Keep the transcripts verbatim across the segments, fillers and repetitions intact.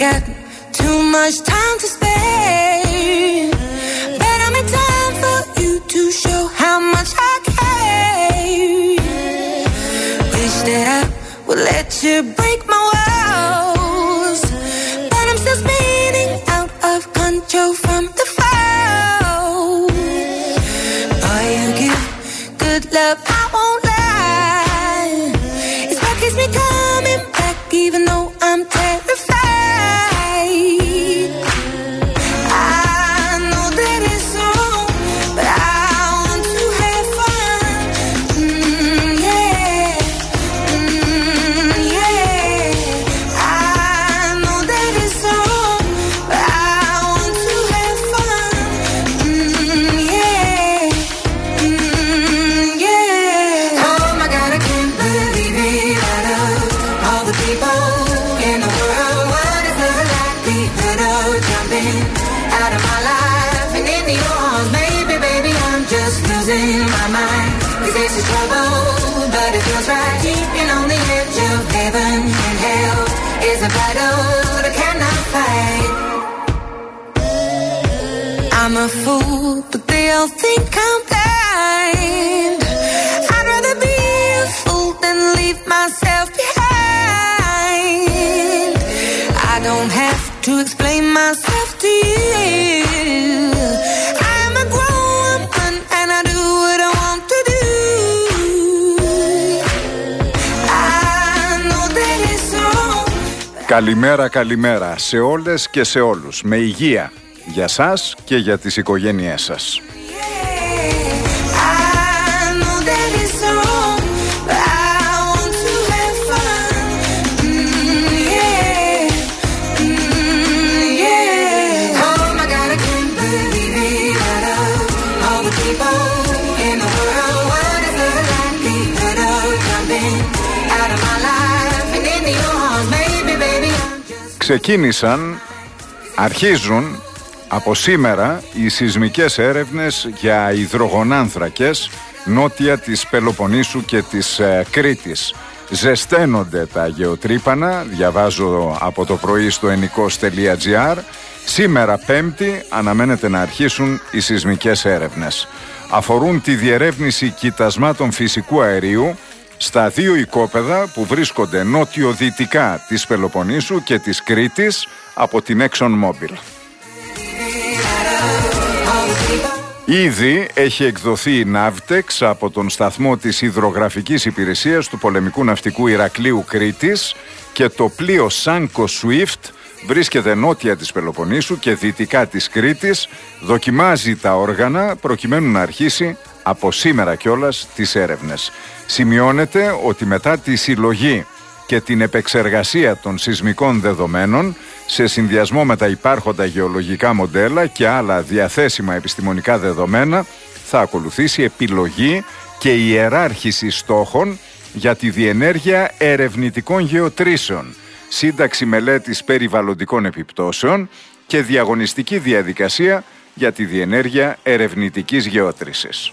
got too much time to spare, but I'm in time for you to show how much I care. Wish that I would let you break my walls, but I'm still spinning out of control from the fall. Boy, you give good love, I won't lie. It's what keeps me coming back, even though I'm terrified. A battle that I cannot fight. I'm a fool, but they all think I'm blind. I'd rather be a fool than leave myself behind. I don't have to explain myself to you. I'm a grown woman and I do what I want to do. Καλημέρα, καλημέρα σε όλες και σε όλους. Με υγεία για σας και για τις οικογένειές σας. Ξεκίνησαν, αρχίζουν από σήμερα οι σεισμικές έρευνες για υδρογονάνθρακες νότια της Πελοποννήσου και της ε, Κρήτης. Ζεσταίνονται τα γεωτρύπανα, διαβάζω από το πρωί στο ενικός τελεία τζι άρ. Σήμερα Πέμπτη αναμένεται να αρχίσουν οι σεισμικές έρευνες. Αφορούν τη διερεύνηση κοιτασμάτων φυσικού αερίου στα δύο οικόπεδα που βρίσκονται νότιο-δυτικά της Πελοποννήσου και της Κρήτης από την ExxonMobil. Ήδη έχει εκδοθεί η Ναύτεξ από τον σταθμό της υδρογραφικής υπηρεσίας του πολεμικού ναυτικού Ηρακλείου Κρήτης και το πλοίο Sanko Swift βρίσκεται νότια της Πελοποννήσου και δυτικά της Κρήτης, δοκιμάζει τα όργανα προκειμένου να αρχίσει από σήμερα κιόλας τις έρευνες. Σημειώνεται ότι μετά τη συλλογή και την επεξεργασία των σεισμικών δεδομένων σε συνδυασμό με τα υπάρχοντα γεωλογικά μοντέλα και άλλα διαθέσιμα επιστημονικά δεδομένα θα ακολουθήσει επιλογή και ιεράρχηση στόχων για τη διενέργεια ερευνητικών γεωτρήσεων, σύνταξη μελέτης περιβαλλοντικών επιπτώσεων και διαγωνιστική διαδικασία για τη διενέργεια ερευνητικής γεώτρησης.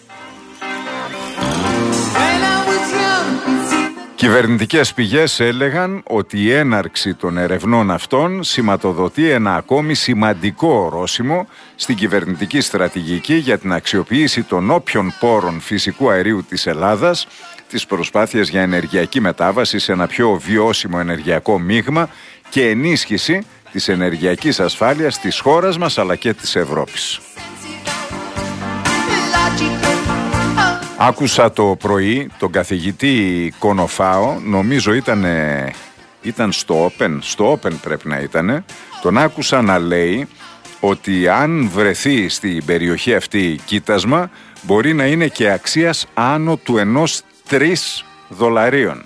Κυβερνητικές πηγές έλεγαν ότι η έναρξη των ερευνών αυτών σηματοδοτεί ένα ακόμη σημαντικό ορόσημο στην κυβερνητική στρατηγική για την αξιοποίηση των όποιων πόρων φυσικού αερίου της Ελλάδας, τις προσπάθειες για ενεργειακή μετάβαση σε ένα πιο βιώσιμο ενεργειακό μείγμα και ενίσχυση της ενεργειακής ασφάλειας της χώρας μας αλλά και της Ευρώπης. Άκουσα το πρωί τον καθηγητή Κονοφάο, νομίζω ήταν, ήταν στο Open, στο Open πρέπει να ήταν, τον άκουσα να λέει ότι αν βρεθεί στην περιοχή αυτή κοίτασμα μπορεί να είναι και αξίας άνω του ενός τρεις δολαρίων.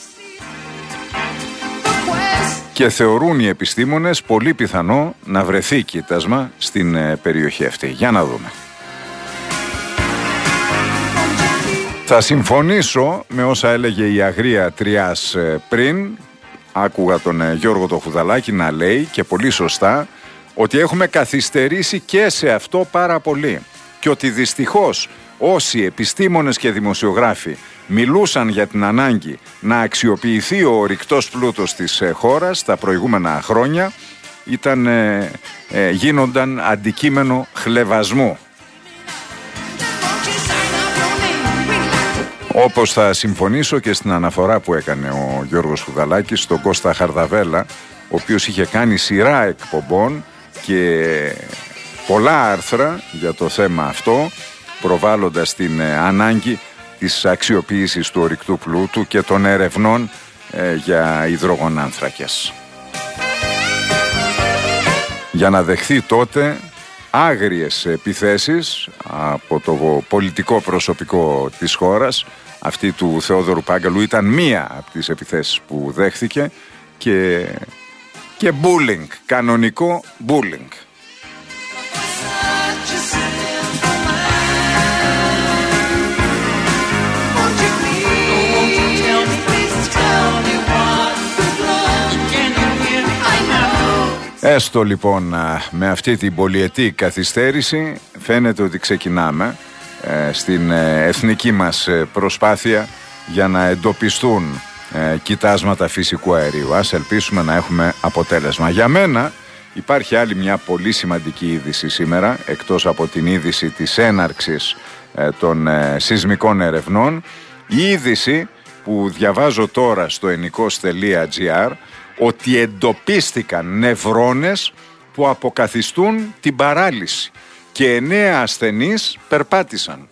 Και θεωρούν οι επιστήμονες πολύ πιθανό να βρεθεί κοίτασμα στην περιοχή αυτή. Για να δούμε. Θα συμφωνήσω με όσα έλεγε η Αγρία Τριάς πριν. Άκουγα τον Γιώργο το Χουδαλάκη να λέει και πολύ σωστά ότι έχουμε καθυστερήσει και σε αυτό πάρα πολύ και ότι δυστυχώς όσοι επιστήμονες και δημοσιογράφοι μιλούσαν για την ανάγκη να αξιοποιηθεί ο ορυκτός πλούτος της χώρας τα προηγούμενα χρόνια ήταν, ε, ε, γίνονταν αντικείμενο χλευασμού. Όπως θα συμφωνήσω και στην αναφορά που έκανε ο Γιώργος Χουδαλάκης στον Κώστα Χαρδαβέλα, ο οποίος είχε κάνει σειρά εκπομπών και πολλά άρθρα για το θέμα αυτό, προβάλλοντας την ε, ανάγκη της αξιοποίησης του ορυκτού πλούτου και των ερευνών ε, για υδρογονάνθρακες. Για να δεχθεί τότε άγριες επιθέσεις από το πολιτικό προσωπικό της χώρας. Αυτή του Θεόδωρου Πάγκαλου ήταν μία από τις επιθέσεις που δέχθηκε και, και bullying, κανονικό bullying. Έστω λοιπόν με αυτή την πολυετή καθυστέρηση φαίνεται ότι ξεκινάμε ε, στην ε, εθνική μας προσπάθεια για να εντοπιστούν ε, κοιτάσματα φυσικού αερίου. Ας ελπίσουμε να έχουμε αποτέλεσμα. Για μένα υπάρχει άλλη μια πολύ σημαντική είδηση σήμερα, εκτός από την είδηση της έναρξης ε, των ε, σεισμικών ερευνών, η είδηση που διαβάζω τώρα στο ενικός τελεία τζι άρ, ότι εντοπίστηκαν νευρώνες που αποκαθιστούν την παράλυση και εννέα ασθενείς περπάτησαν.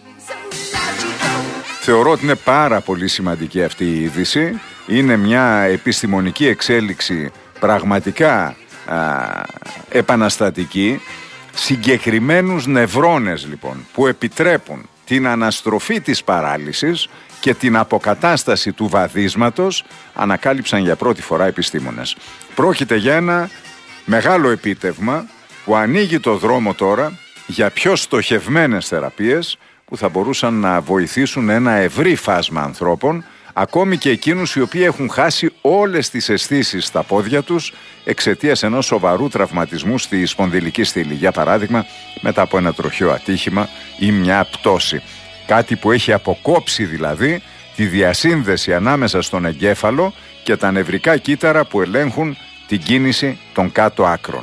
Θεωρώ ότι είναι πάρα πολύ σημαντική αυτή η είδηση. Είναι μια επιστημονική εξέλιξη πραγματικά α, επαναστατική. Συγκεκριμένους νευρώνες λοιπόν που επιτρέπουν την αναστροφή της παράλυσης και την αποκατάσταση του βαδίσματος ανακάλυψαν για πρώτη φορά επιστήμονες. Πρόκειται για ένα μεγάλο επίτευγμα που ανοίγει το δρόμο τώρα για πιο στοχευμένες θεραπείες που θα μπορούσαν να βοηθήσουν ένα ευρύ φάσμα ανθρώπων, ακόμη και εκείνους οι οποίοι έχουν χάσει όλες τις αισθήσεις στα πόδια τους εξαιτίας ενός σοβαρού τραυματισμού στη σπονδυλική στήλη. Για παράδειγμα, μετά από ένα τροχαίο ατύχημα ή μια πτώση. Κάτι που έχει αποκόψει δηλαδή τη διασύνδεση ανάμεσα στον εγκέφαλο και τα νευρικά κύτταρα που ελέγχουν την κίνηση των κάτω άκρων.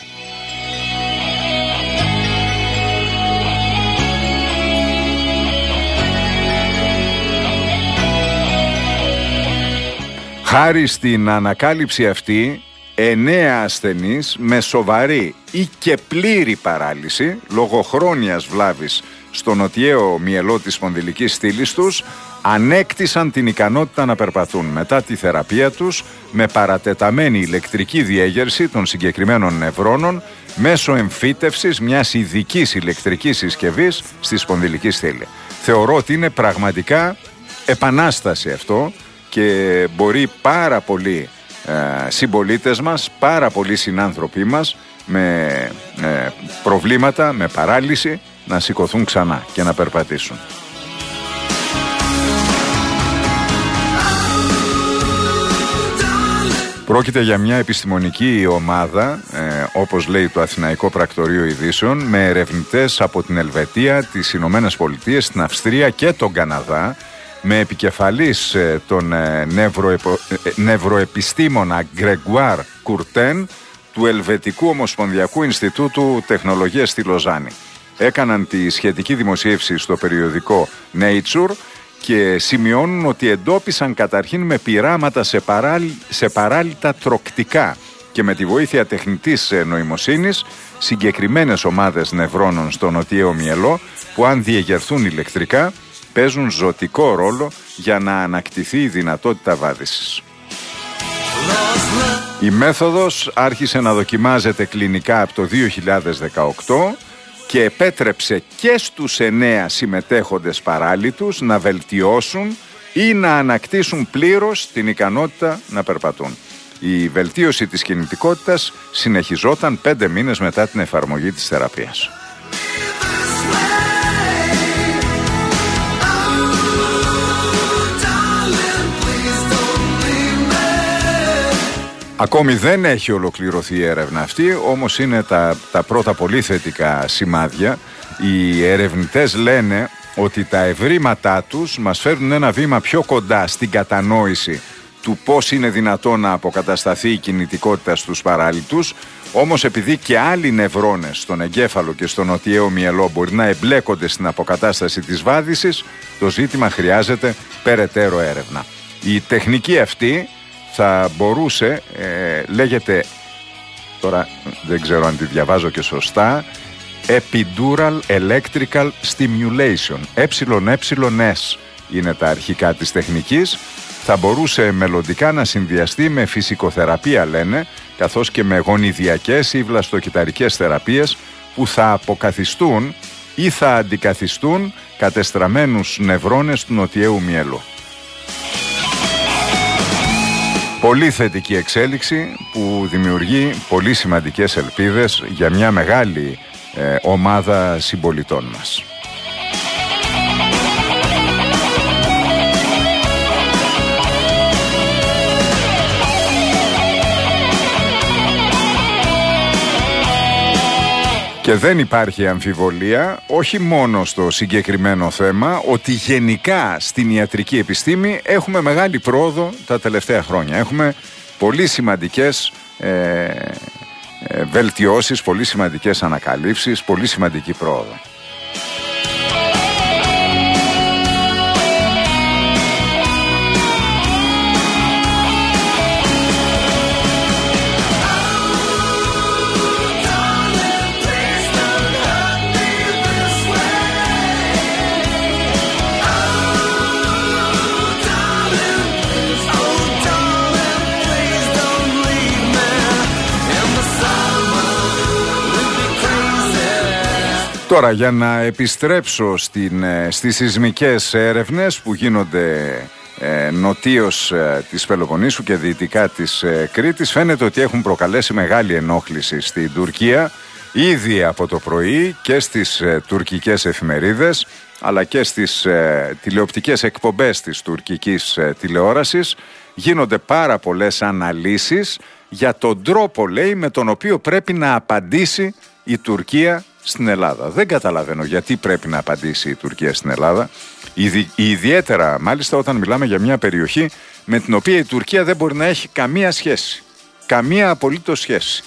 Χάρη στην ανακάλυψη αυτή, εννέα ασθενείς με σοβαρή ή και πλήρη παράλυση λόγω χρόνιας βλάβης στο νοτιαίο μυελό της σπονδυλικής στήλης τους ανέκτησαν την ικανότητα να περπατούν μετά τη θεραπεία τους με παρατεταμένη ηλεκτρική διέγερση των συγκεκριμένων νευρώνων μέσω εμφύτευσης μιας ειδικής ηλεκτρικής συσκευής στη σπονδυλική στήλη. Θεωρώ ότι είναι πραγματικά επανάσταση αυτό και μπορεί πάρα πολλοί ε, συμπολίτες μας, πάρα πολλοί συνάνθρωποι μας με ε, προβλήματα, με παράλυση να σηκωθούν ξανά και να περπατήσουν. Πρόκειται για μια επιστημονική ομάδα, ε, όπως λέει το Αθηναϊκό Πρακτορείο Ειδήσεων, με ερευνητές από την Ελβετία, τις Ηνωμένες Πολιτείες, την Αυστρία και τον Καναδά, με επικεφαλής ε, τον ε, νευροεπο, ε, νευροεπιστήμονα Γκρεγκουάρ Κουρτέν του Ελβετικού Ομοσπονδιακού Ινστιτούτου Τεχνολογίας στη Λοζάνη. Έκαναν τη σχετική δημοσίευση στο περιοδικό Nature και σημειώνουν ότι εντόπισαν καταρχήν με πειράματα σε, παράλ, σε παράλυτα τροκτικά και με τη βοήθεια τεχνητής νοημοσύνης συγκεκριμένες ομάδες νευρώνων στο νοτιαίο μυελό που αν διεγερθούν ηλεκτρικά παίζουν ζωτικό ρόλο για να ανακτηθεί η δυνατότητα βάδισης. Η μέθοδος άρχισε να δοκιμάζεται κλινικά από το δύο χιλιάδες δεκαοκτώ και επέτρεψε και στους εννέα συμμετέχοντες παράλυτους να βελτιώσουν ή να ανακτήσουν πλήρως την ικανότητα να περπατούν. Η βελτίωση της κινητικότητας συνεχιζόταν πέντε μήνες μετά την εφαρμογή της θεραπείας. Ακόμη δεν έχει ολοκληρωθεί η έρευνα αυτή, όμως είναι τα, τα πρώτα πολύ θετικά σημάδια. Οι ερευνητές λένε ότι τα ευρήματά τους μας φέρνουν ένα βήμα πιο κοντά στην κατανόηση του πώς είναι δυνατόν να αποκατασταθεί η κινητικότητα στους παράλυτους. Όμως επειδή και άλλοι νευρώνες στον εγκέφαλο και στο νοτιαίο μυαλό μπορεί να εμπλέκονται στην αποκατάσταση της βάδισης, το ζήτημα χρειάζεται περαιτέρω έρευνα. Η τεχνική αυτή θα μπορούσε, ε, λέγεται, τώρα δεν ξέρω αν τη διαβάζω και σωστά, Epidural Electrical Stimulation, ε-ε-ες είναι τα αρχικά της τεχνικής. Θα μπορούσε μελλοντικά να συνδυαστεί με φυσικοθεραπεία, λένε, καθώς και με γονιδιακές ή βλαστοκυταρικές θεραπείες που θα αποκαθιστούν ή θα αντικαθιστούν κατεστραμμένους νευρώνες του νοτιαίου μυαλού. Πολύ θετική εξέλιξη που δημιουργεί πολύ σημαντικές ελπίδες για μια μεγάλη ε, ομάδα συμπολιτών μας. Και δεν υπάρχει αμφιβολία, όχι μόνο στο συγκεκριμένο θέμα, ότι γενικά στην ιατρική επιστήμη έχουμε μεγάλη πρόοδο τα τελευταία χρόνια. Έχουμε πολύ σημαντικές ε, ε, βελτιώσεις, πολύ σημαντικές ανακαλύψεις, πολύ σημαντική πρόοδο. Τώρα για να επιστρέψω στην, στις σεισμικές έρευνες που γίνονται ε, νοτίως ε, της Πελοποννήσου και δυτικά της ε, Κρήτης, φαίνεται ότι έχουν προκαλέσει μεγάλη ενόχληση στην Τουρκία ήδη από το πρωί και στις ε, τουρκικές εφημερίδες αλλά και στις ε, τηλεοπτικές εκπομπές της τουρκικής ε, τηλεόρασης. Γίνονται πάρα πολλές αναλύσεις για τον τρόπο, λέει, με τον οποίο πρέπει να απαντήσει η Τουρκία στην Ελλάδα. Δεν καταλαβαίνω γιατί πρέπει να απαντήσει η Τουρκία στην Ελλάδα, Ιδι, ιδιαίτερα μάλιστα όταν μιλάμε για μια περιοχή με την οποία η Τουρκία δεν μπορεί να έχει καμία σχέση, καμία απολύτως σχέση.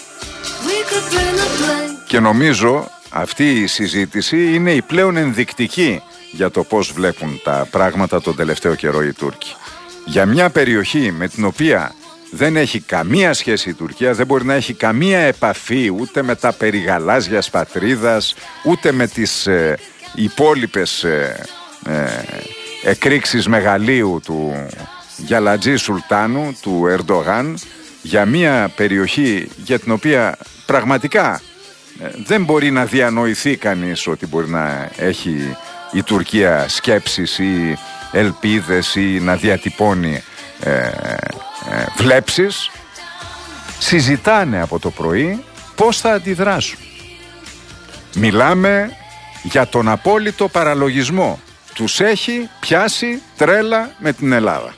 Και νομίζω αυτή η συζήτηση είναι η πλέον ενδεικτική για το πώς βλέπουν τα πράγματα τον τελευταίο καιρό οι Τούρκοι. Για μια περιοχή με την οποία δεν έχει καμία σχέση η Τουρκία, δεν μπορεί να έχει καμία επαφή ούτε με τα περιγαλάζια πατρίδας, ούτε με τις ε, υπόλοιπες ε, ε, εκρήξεις μεγαλείου του Γιαλατζή Σουλτάνου, του Ερντογάν, για μια περιοχή για την οποία πραγματικά ε, δεν μπορεί να διανοηθεί κανείς ότι μπορεί να έχει η Τουρκία σκέψεις ή ελπίδες ή να διατυπώνει ε, Ε, βλέψεις. Συζητάνε από το πρωί πώς θα αντιδράσουν. Μιλάμε για τον απόλυτο παραλογισμό. Τους έχει πιάσει τρέλα με την Ελλάδα.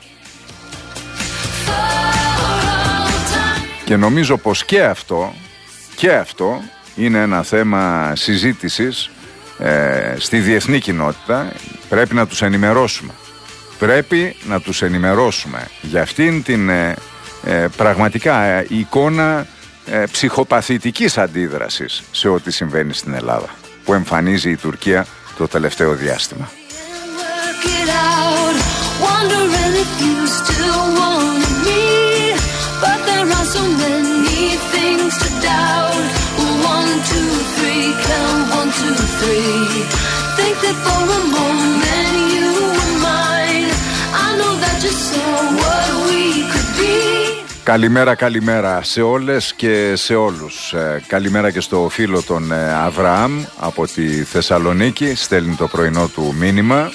Και νομίζω πως και αυτό και αυτό είναι ένα θέμα συζήτησης ε, στη διεθνή κοινότητα. Πρέπει να τους ενημερώσουμε. Πρέπει να τους ενημερώσουμε για αυτήν την ε, ε, πραγματικά ε, εικόνα ε, ψυχοπαθητικής αντίδρασης σε ό,τι συμβαίνει στην Ελλάδα που εμφανίζει η Τουρκία το τελευταίο διάστημα. Καλημέρα, καλημέρα σε όλες και σε όλους. Ε, καλημέρα και στο φίλο τον ε, Αβραάμ από τη Θεσσαλονίκη, στέλνει το πρωινό του μήνυμα.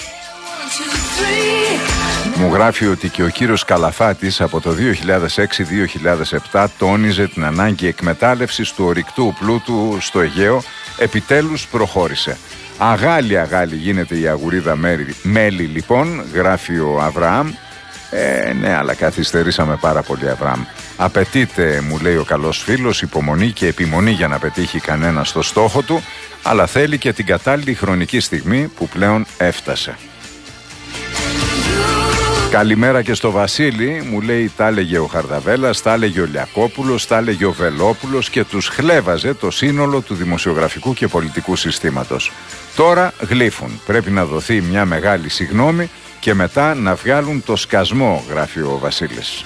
Μου γράφει ότι και ο κύριος Καλαφάτης από το δύο χιλιάδες έξι δύο χιλιάδες επτά τόνιζε την ανάγκη εκμετάλλευσης του ορυκτού πλούτου στο Αιγαίο. Επιτέλους προχώρησε. Αγάλη αγάλη γίνεται η αγουρίδα μέλι λοιπόν, γράφει ο Αβραάμ. Ε, ναι, αλλά καθυστερήσαμε πάρα πολύ, Αβραάμ. Απαιτείται, μου λέει ο καλός φίλος, υπομονή και επιμονή για να πετύχει κανένα στο στόχο του, αλλά θέλει και την κατάλληλη χρονική στιγμή που πλέον έφτασε. Καλημέρα και στο Βασίλη, μου λέει τα έλεγε ο Χαρδαβέλλας, τα έλεγε ο Λιακόπουλος, τα έλεγε ο Βελόπουλος και τους χλέβαζε το σύνολο του δημοσιογραφικού και πολιτικού συστήματος. Τώρα γλύφουν, πρέπει να δοθεί μια μεγάλη συγνώμη και μετά να βγάλουν το σκασμό, γράφει ο Βασίλης.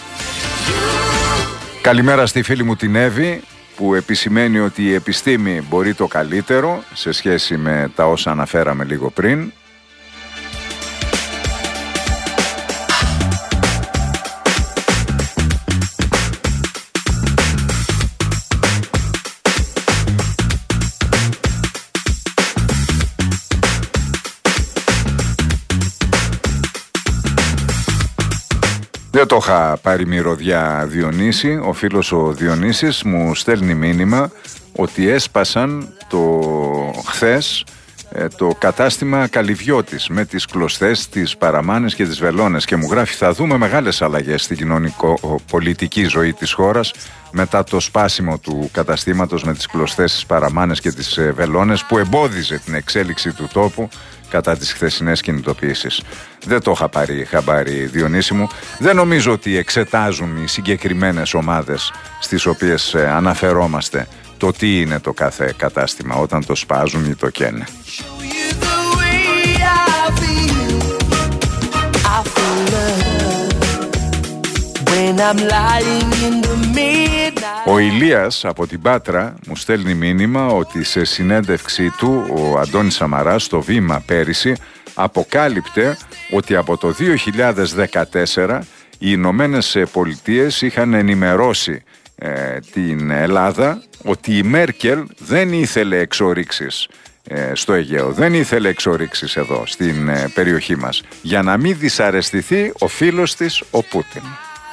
Καλημέρα στη φίλη μου την Εύη, που επισημαίνει ότι η επιστήμη μπορεί το καλύτερο σε σχέση με τα όσα αναφέραμε λίγο πριν. Δεν το είχα πάρει μυρωδιά, Διονύση. Ο φίλος ο Διονύσης μου στέλνει μήνυμα ότι έσπασαν το χθες το κατάστημα Καλυβιώτης με τις κλωστές, τις παραμάνες και τις βελόνες και μου γράφει θα δούμε μεγάλες αλλαγές στην κοινωνικο-πολιτική ζωή της χώρας μετά το σπάσιμο του καταστήματος με τις κλωστές, τις παραμάνες και τις βελόνες που εμπόδιζε την εξέλιξη του τόπου κατά τις χθεσινές κινητοποιήσεις. Δεν το είχα πάρει χαμπάρι, Διονύση μου. Δεν νομίζω ότι εξετάζουν οι συγκεκριμένες ομάδες στις οποίες αναφερόμαστε το τι είναι το κάθε κατάστημα όταν το σπάζουν ή το καίνε. Ο Ηλίας από την Πάτρα μου στέλνει μήνυμα ότι σε συνέντευξή του ο Αντώνης Σαμαράς στο Βήμα πέρυσι αποκάλυπτε ότι από το δύο χιλιάδες δεκατέσσερα οι Ηνωμένες Πολιτείες είχαν ενημερώσει ε, την Ελλάδα ότι η Μέρκελ δεν ήθελε εξορίξεις ε, στο Αιγαίο, δεν ήθελε εξορίξεις εδώ στην ε, περιοχή μας για να μην δυσαρεστηθεί ο φίλος της ο Πούτιν.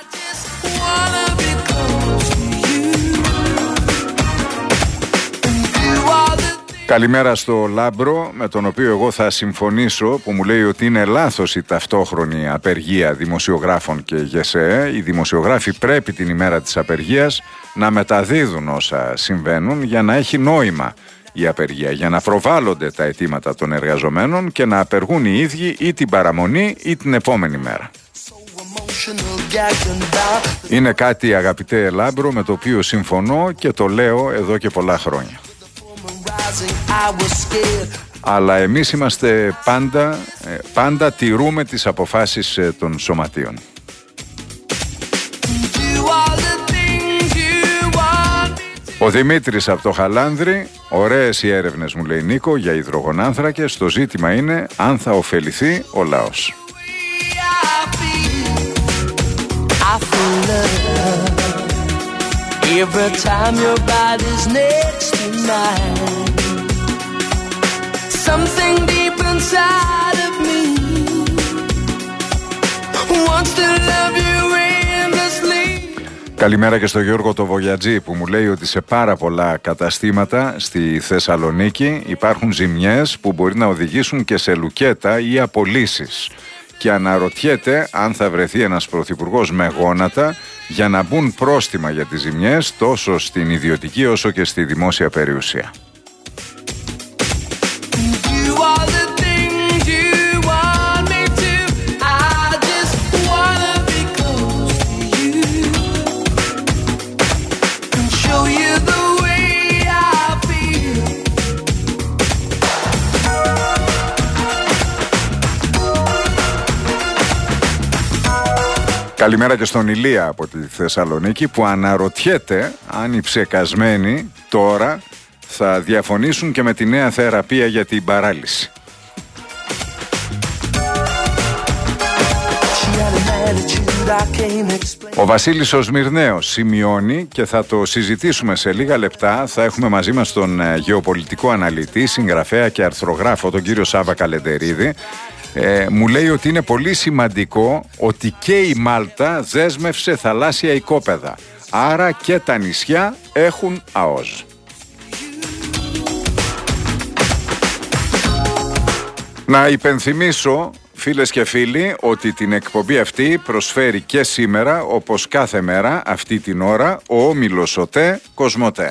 Καλημέρα στο Λάμπρο, με τον οποίο εγώ θα συμφωνήσω, που μου λέει ότι είναι λάθος η ταυτόχρονη απεργία δημοσιογράφων και ΓΕΣΕΕ. Οι δημοσιογράφοι πρέπει την ημέρα της απεργίας να μεταδίδουν όσα συμβαίνουν για να έχει νόημα η απεργία, για να προβάλλονται τα αιτήματα των εργαζομένων και να απεργούν οι ίδιοι ή την παραμονή ή την επόμενη μέρα. Είναι κάτι, αγαπητέ Λάμπρο, με το οποίο συμφωνώ και το λέω εδώ και πολλά χρόνια. Αλλά εμείς είμαστε πάντα, πάντα τηρούμε τις αποφάσεις των σωματείων. Ο Δημήτρης από το Χαλάνδρη, ωραίες οι έρευνες μου λέει Νίκο για υδρογονάνθρακες, το ζήτημα είναι αν θα ωφεληθεί ο λαός. Every time your body's next to mine, something deep inside of me wants to love you endlessly. Καλημέρα και στο Γιώργο το Βογιατζή που μου λέει ότι σε πάρα πολλά καταστήματα στη Θεσσαλονίκη υπάρχουν ζημιές που μπορεί να οδηγήσουν και σε λουκέτα ή απολύσεις και αναρωτιέται αν θα βρεθεί ένας πρωθυπουργός με γόνατα για να μπουν πρόστιμα για τις ζημιές τόσο στην ιδιωτική όσο και στη δημόσια περιουσία. Καλημέρα και στον Ηλία από τη Θεσσαλονίκη που αναρωτιέται αν οι ψεκασμένοι τώρα θα διαφωνήσουν και με τη νέα θεραπεία για την παράλυση. Ο Βασίλης ο Σμυρναίος σημειώνει και θα το συζητήσουμε σε λίγα λεπτά. Θα έχουμε μαζί μας τον γεωπολιτικό αναλυτή, συγγραφέα και αρθρογράφο τον κύριο Σάβα Καλεντερίδη. Ε, μου λέει ότι είναι πολύ σημαντικό ότι και η Μάλτα δέσμευσε θαλάσσια οικόπεδα. Άρα και τα νησιά έχουν ΑΟΣ. Να υπενθυμίσω, φίλες και φίλοι, ότι την εκπομπή αυτή προσφέρει και σήμερα, όπως κάθε μέρα, αυτή την ώρα, ο όμιλος ΟΤΕ Κοσμοτέ.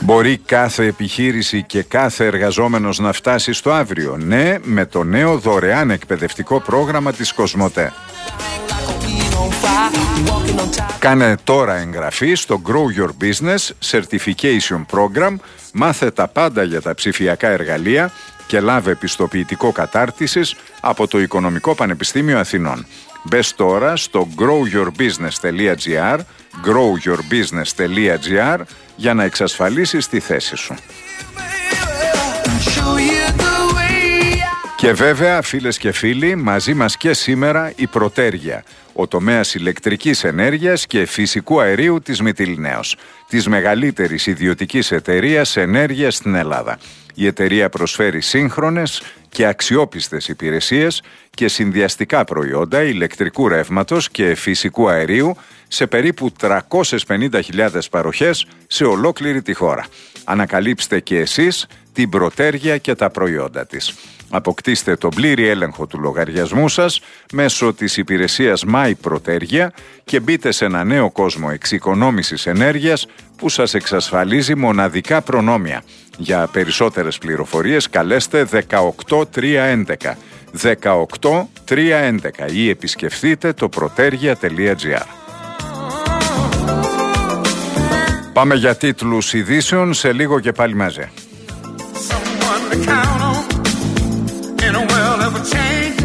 Μπορεί κάθε επιχείρηση και κάθε εργαζόμενος να φτάσει στο αύριο? Ναι, με το νέο δωρεάν εκπαιδευτικό πρόγραμμα της Κοσμοτέ. Κάνε τώρα εγγραφή στο Grow Your Business Certification Program, μάθε τα πάντα για τα ψηφιακά εργαλεία και λάβε πιστοποιητικό κατάρτισης από το Οικονομικό Πανεπιστήμιο Αθηνών. Μπες τώρα στο grow your business τελεία gr, grow your business τελεία gr για να εξασφαλίσεις τη θέση σου. Και βέβαια, φίλες και φίλοι, μαζί μας και σήμερα η Πρωτέργεια, ο τομέας ηλεκτρικής ενέργειας και φυσικού αερίου της Μυτιληναίος, της μεγαλύτερης ιδιωτικής εταιρείας ενέργειας στην Ελλάδα. Η εταιρεία προσφέρει σύγχρονες και αξιόπιστες υπηρεσίες και συνδυαστικά προϊόντα ηλεκτρικού ρεύματος και φυσικού αερίου σε περίπου τριακόσιες πενήντα χιλιάδες παροχές σε ολόκληρη τη χώρα. Ανακαλύψτε και εσείς την Πρωτέργεια και τα προϊόντα της. Αποκτήστε τον πλήρη έλεγχο του λογαριασμού σας μέσω της υπηρεσίας My Πρωτέργεια και μπείτε σε ένα νέο κόσμο εξοικονόμησης ενέργειας που σας εξασφαλίζει μοναδικά προνόμια. Για περισσότερες πληροφορίες καλέστε δεκαοκτώ τριακόσια έντεκα δεκαοκτώ τριακόσια έντεκα ή επισκεφτείτε το πρωτέργεια τελεία gr. Πάμε για τίτλους ειδήσεων σε λίγο και πάλι μαζί. In a world of change